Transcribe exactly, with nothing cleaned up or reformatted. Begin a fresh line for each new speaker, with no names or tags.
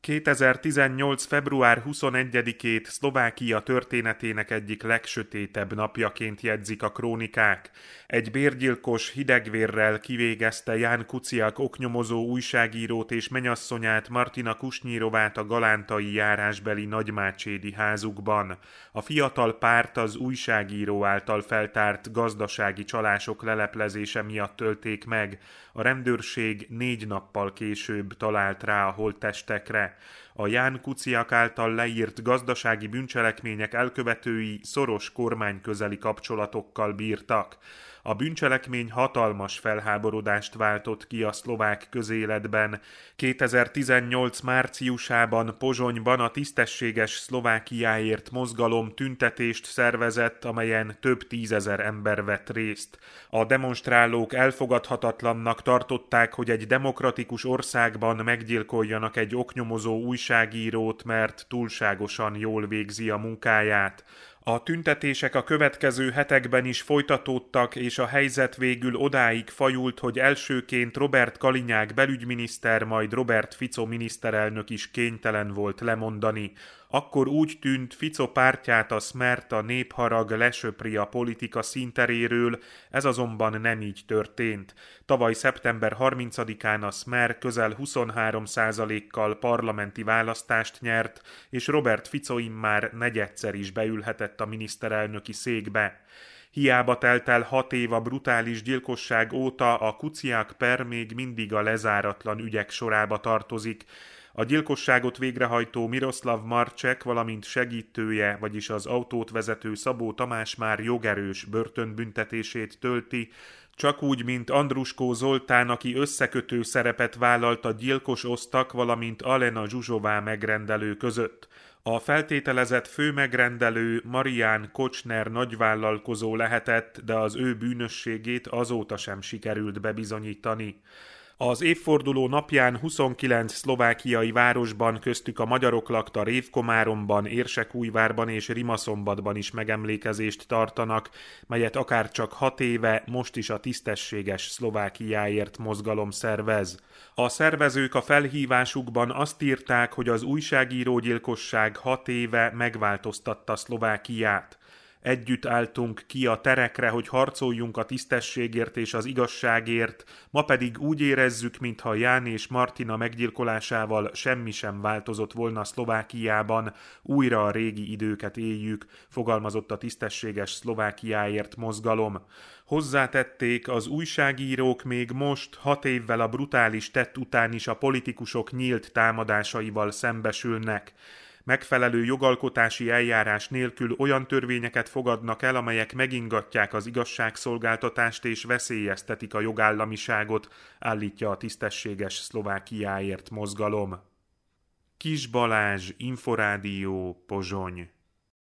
kétezer-tizennyolc. február huszonegyedikét Szlovákia történetének egyik legsötétebb napjaként jegyzik a krónikák. Egy bérgyilkos hidegvérrel kivégezte Ján Kuciak oknyomozó újságírót és menyasszonyát, Martina Kusnyírovát a galántai járásbeli nagymácsédi házukban. A fiatal párt az újságíró által feltárt gazdasági csalások leleplezése miatt tölték meg. A rendőrség négy nappal később talált rá a holttestekre. A Ján Kuciak által leírt gazdasági bűncselekmények elkövetői szoros kormányközeli kapcsolatokkal bírtak. A bűncselekmény hatalmas felháborodást váltott ki a szlovák közéletben. kétezer-tizennyolc. márciusában Pozsonyban a Tisztességes Szlovákiáért mozgalom tüntetést szervezett, amelyen több tízezer ember vett részt. A demonstrálók elfogadhatatlannak tartották, hogy egy demokratikus országban meggyilkoljanak egy oknyomozó újságírót, mert túlságosan jól végzi a munkáját. A tüntetések a következő hetekben is folytatódtak, és a helyzet végül odáig fajult, hogy elsőként Robert Kalinyák belügyminiszter, majd Robert Fico miniszterelnök is kénytelen volt lemondani. Akkor úgy tűnt, Fico pártját, a Smert, a népharag lesöpri a politika színteréről, ez azonban nem így történt. Tavaly szeptember harmincadikán a Smer közel huszonhárom százalékkal parlamenti választást nyert, és Robert Fico immár negyedszer is beülhetett a miniszterelnöki székbe. Hiába telt el hat év a brutális gyilkosság óta, a Kuciak per még mindig a lezáratlan ügyek sorába tartozik. A gyilkosságot végrehajtó Miroslav Marcsek, valamint segítője, vagyis az autót vezető Szabó Tamás már jogerős börtönbüntetését tölti, csak úgy, mint Andruskó Zoltán, aki összekötő szerepet vállalt a gyilkos osztak, valamint Alena Zsuzsová megrendelő között. A feltételezett főmegrendelő Marián Kocsner nagyvállalkozó lehetett, de az ő bűnösségét azóta sem sikerült bebizonyítani. Az évforduló napján huszonkilenc szlovákiai városban, köztük a magyarok lakta Révkomáromban, Érsekújvárban és Rimaszombatban is megemlékezést tartanak, melyet akárcsak hat éve most is a Tisztességes Szlovákiáért mozgalom szervez. A szervezők a felhívásukban azt írták, hogy az újságírógyilkosság hat éve megváltoztatta Szlovákiát. Együtt álltunk ki a terekre, hogy harcoljunk a tisztességért és az igazságért, ma pedig úgy érezzük, mintha Ján és Martina meggyilkolásával semmi sem változott volna Szlovákiában, újra a régi időket éljük, fogalmazott a Tisztességes Szlovákiáért mozgalom. Hozzátették, az újságírók még most, hat évvel a brutális tett után is a politikusok nyílt támadásaival szembesülnek. Megfelelő jogalkotási eljárás nélkül olyan törvényeket fogadnak el, amelyek megingatják az igazságszolgáltatást és veszélyeztetik a jogállamiságot, állítja a Tisztességes Szlovákiáért mozgalom. Kis Balázs, Inforádió, Pozsony.